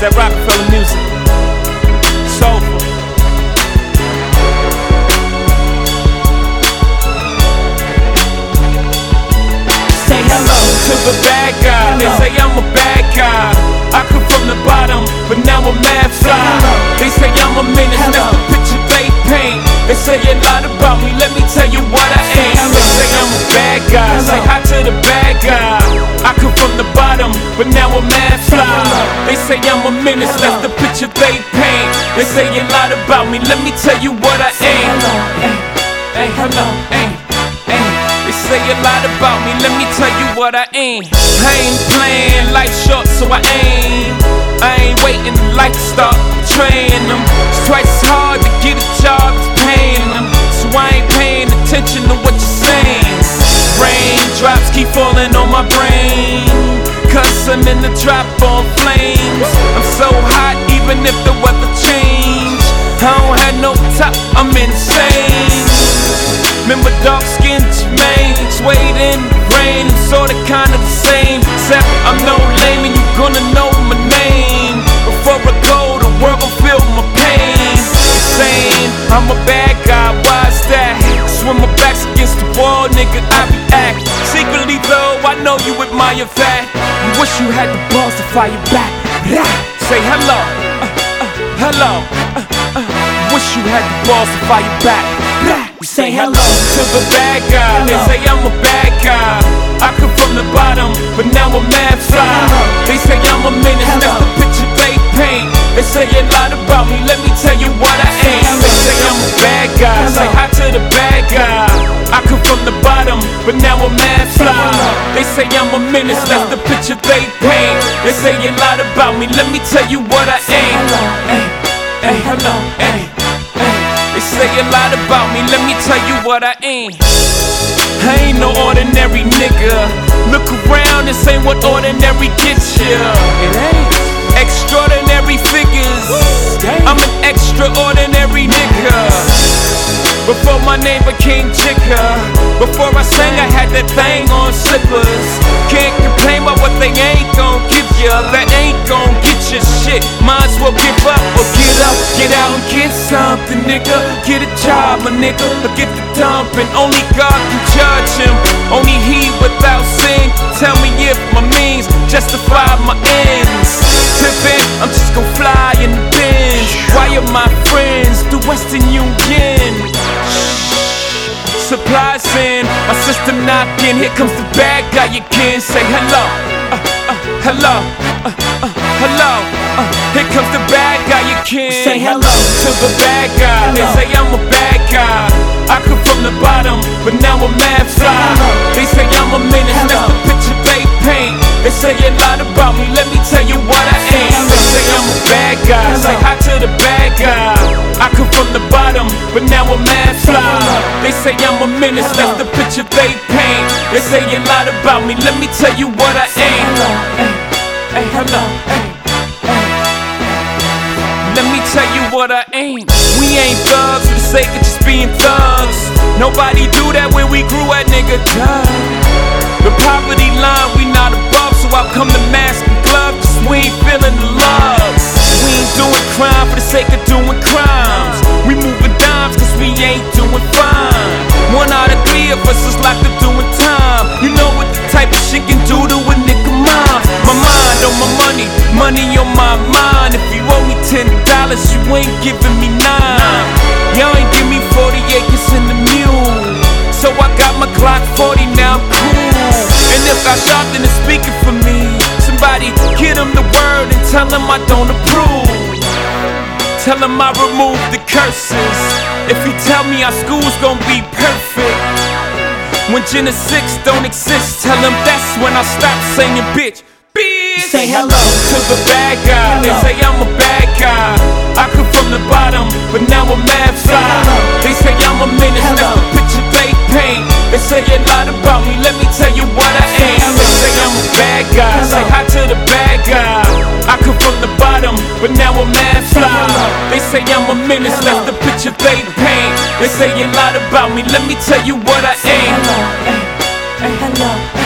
that Rockefeller music. Soulful. Say hello To the bad guy, they say I'm a bad guy. I come from the bottom, but now I'm mad fly. They say I'm a menace, that's the picture they paint. They say a lot about me, let me tell you what I ain't. They say I'm a bad guy, say hi to the bad guy. I come from the bottom, but now I'm mad fly. They say I'm a menace, that's the picture they paint. They say a lot about me, let me tell you what I ain't. Hey, hello, hey. They say a lot about me, let me tell you what I ain't. I ain't playing, life short so I aim. I ain't waiting, life start training them. It's twice as hard to get a job as paying them. So I ain't paying attention to what you're saying. Raindrops keep falling on my brain, cause I'm in the drop on flames. I'm so hot even if the weather change. I don't have no top, I'm insane. Remember dark skinned Jermaine, swayed in the rain, and sorta kinda the same. Except I'm no lame and you gonna know my name. Before I go, the world gon' feel my pain. Insane, I'm a bad guy, why's that? Cause when my back's against the wall, nigga, I react. Secretly though, I know you admire that. You wish you had the balls to fire back. Say hello, hello. Wish you had the balls to fire back. We say hello to the bad guy. They say I'm a bad guy. I come from the bottom, but now I'm mad fly. They say I'm a menace, that's the picture they paint. They say a lot about me, let me tell you what I ain't. They say I'm a bad guy, say hi to the bad guy. I come from the bottom, but now I'm mad fly. They say I'm a menace, that's the picture they paint. They say a lot about me, let me tell you what I ain't. Hey, hello, hey. They say a lot about me, let me tell you what I ain't. I ain't no ordinary nigga. Look around, this ain't what ordinary gets ya. It ain't. Extraordinary figures. I'm an extraordinary nigga. Before my name became Jigga, before I sang I had that thing on slippers. Can't complain about what they ain't gon' give ya. That ain't gon' get ya shit. Might as well give up or get up, get out and get something, nigga. Get a job, my nigga, or get the dumping. Only God can judge him, only he without sin. Tell me if my means justify my ends. Tippin', I'm just gon' fly in the Benz. Why are my friends through Western Union? Supplies in, my system knocking. Here comes the bad guy again. Say hello, hello, hello. Here comes the bad guy again. Say hello to the bad guy. They say I'm a bad guy. I come from the bottom, but now I'm mad fly. They say I'm a menace, that's the picture they paint. They say a lot about me, let me tell you what I ain't. They say I'm a bad guy, say hi to the bad guy. I come from the bottom, but now I'm mad fly. They say I'm a menace, that's the picture they paint. They say a lot about me, let me tell you what I ain't. Hey, hello, hey. Let me tell you what I ain't. We ain't thugs for the sake of just being thugs. Nobody do that where we grew at, nigga. The poverty line we not above, so out come the mask and glove, cause we ain't feeling the love. We ain't doing crime for the sake of doing crimes. We moving dimes cause we ain't doing fine. 1 out of 3 of us is locked up doing time. You know what the type of shit can do to a nigga mind. My mind on my money, money on my mind. If you owe me $10, you ain't giving me 9. Y'all ain't give me 40 acres in the mule, so I got my Glock 40, now I'm cool. And if I shot, then it's speaking for me. Somebody get him the word and tell him I don't approve. Tell him I removed the curses. If he tell me our school's gon' be perfect, when Gen 6 don't exist, tell him that's when I stop saying bitch. Say hello to the bad guy. They say I'm a bad guy. I come from the bottom, but now I'm mad fly. They say I'm a menace, that's the picture they paint. They say a lot about me, let me tell you what I ain't. They say I'm a bad guy, say hi to the bad guy. I come from the bottom, but now I'm mad fly. They say I'm a menace, that's the picture they paint. They say a lot about me, let me tell you what I ain't. Hello,